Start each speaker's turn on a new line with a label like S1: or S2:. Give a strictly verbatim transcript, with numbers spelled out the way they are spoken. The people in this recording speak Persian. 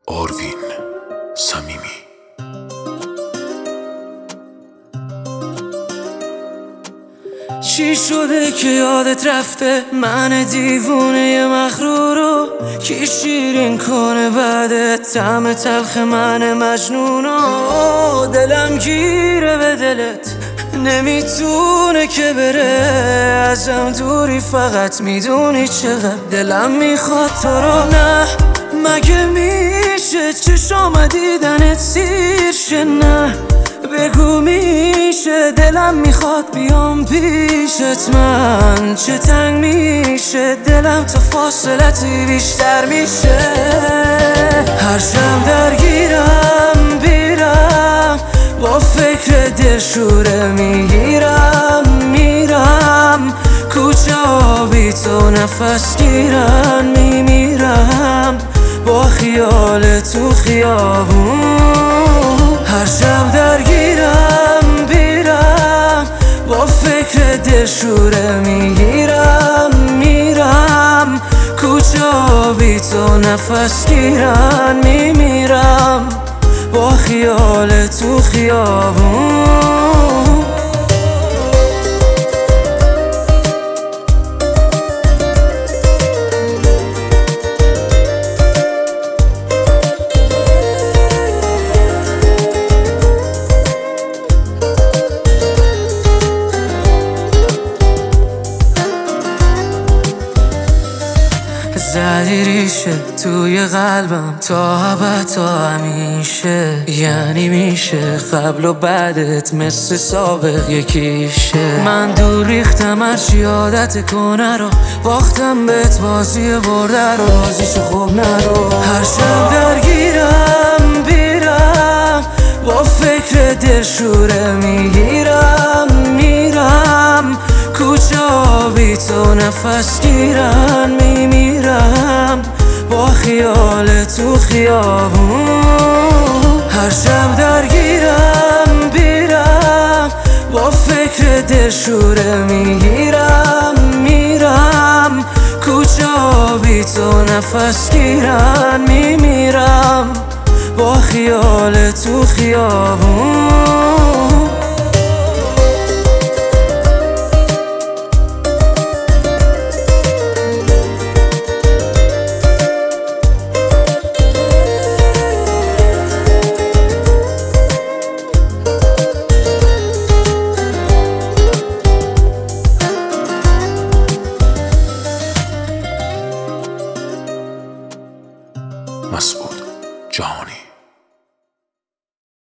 S1: آروین صمیمی.
S2: چی شده که یادت رفته من دیوونه مغرورو؟ کی شیرین کنه بعدت طعم تلخ من مجنونو؟ دلم گیره به دلت نمیتونه که بره ازم دوری، فقط میدونی چقدر دلم میخواد تو رو. نه مگه میشه چشام دیدنت سیر شه؟ نه بگو میشه دلم میخواد بیام پیشت، من چه تنگ میشه دلم تا فاصلتی بیشتر میشه. هر شب درگیرم بیرم با فکر دلشوره میگیرم میرم کوچه آبی تو نفس گیرن میمیرم با خیال تو خیابون. هر شب درگیرم بیرم با فکر دلشوره میگیرم میرم کوچه آبی تو نفس گیرن میمیرم با خیال تو خیابون. زدی ریشه توی قلبم تا ابد تا همیشه، یعنی میشه قبل و بعدت مثل سابق یکیشه. من دور ریختم هرچی عادت کنه رو، باختم بهت بازی برده رو، بازیشو خوب نرو. هر شب درگیرم بیرم با فکر دلشوره میگیرم میرم کوچه آبی تو نفس گیرن میمیرم با خیال تو خیابون. هر شب درگیرم بیرم با فکر دلشوره میگیرم میرم کوچه آبی تو نفس گیرن میمیرم با خیال تو خیابون.
S1: مسعود جهانی.